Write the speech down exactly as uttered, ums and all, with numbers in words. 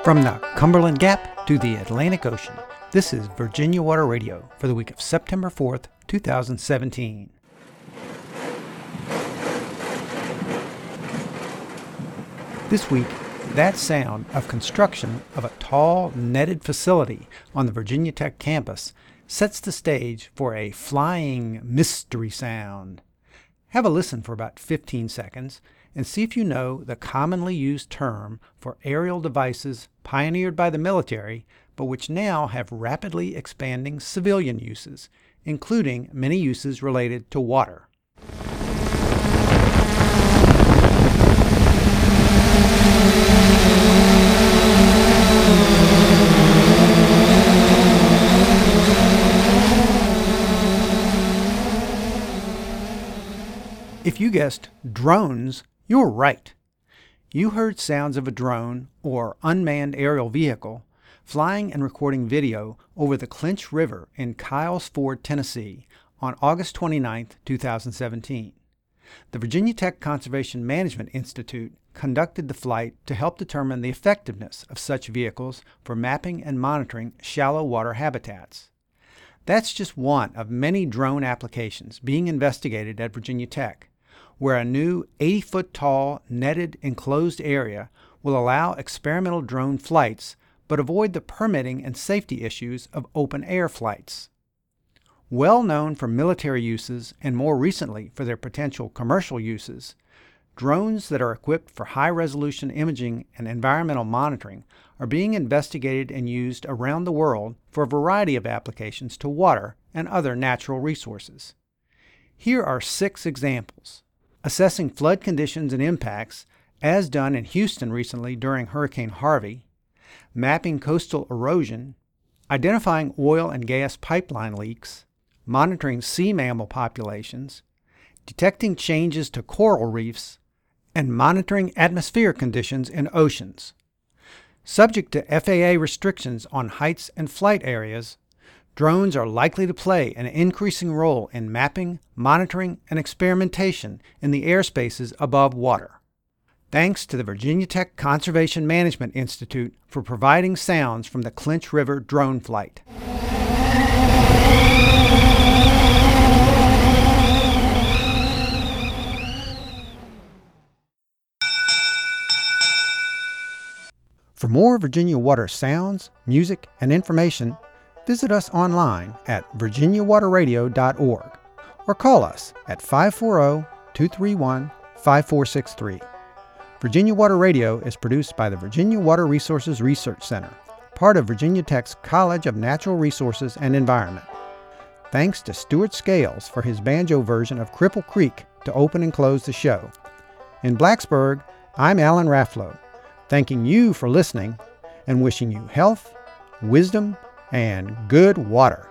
From the Cumberland Gap to the Atlantic Ocean, this is Virginia Water Radio for the week of September fourth, two thousand seventeen. This week, that sound of construction of a tall, netted facility on the Virginia Tech campus sets the stage for a flying mystery sound. Have a listen for about fifteen seconds and see if you know the commonly used term for aerial devices pioneered by the military, but which now have rapidly expanding civilian uses, including many uses related to water. If you guessed drones, you're right. You heard sounds of a drone, or unmanned aerial vehicle, flying and recording video over the Clinch River in Kyles Ford, Tennessee, on August twenty-ninth, two thousand seventeen. The Virginia Tech Conservation Management Institute conducted the flight to help determine the effectiveness of such vehicles for mapping and monitoring shallow water habitats. That's just one of many drone applications being investigated at Virginia Tech, where a new eighty-foot-tall netted enclosed area will allow experimental drone flights but avoid the permitting and safety issues of open-air flights. Well known for military uses and more recently for their potential commercial uses, drones that are equipped for high-resolution imaging and environmental monitoring are being investigated and used around the world for a variety of applications to water and other natural resources. Here are six examples. Assessing flood conditions and impacts, as done in Houston recently during Hurricane Harvey, mapping coastal erosion, identifying oil and gas pipeline leaks, monitoring sea mammal populations, detecting changes to coral reefs, and monitoring atmospheric conditions in oceans. Subject to F A A restrictions on heights and flight areas, drones are likely to play an increasing role in mapping, monitoring, and experimentation in the airspaces above water. Thanks to the Virginia Tech Conservation Management Institute for providing sounds from the Clinch River drone flight. For more Virginia Water sounds, music, and information, visit us online at virginia water radio dot org or call us at five four zero, two three one, five four six three. Virginia Water Radio is produced by the Virginia Water Resources Research Center, part of Virginia Tech's College of Natural Resources and Environment. Thanks to Stuart Scales for his banjo version of Cripple Creek to open and close the show. In Blacksburg, I'm Alan Rafflow, thanking you for listening and wishing you health, wisdom, and good water.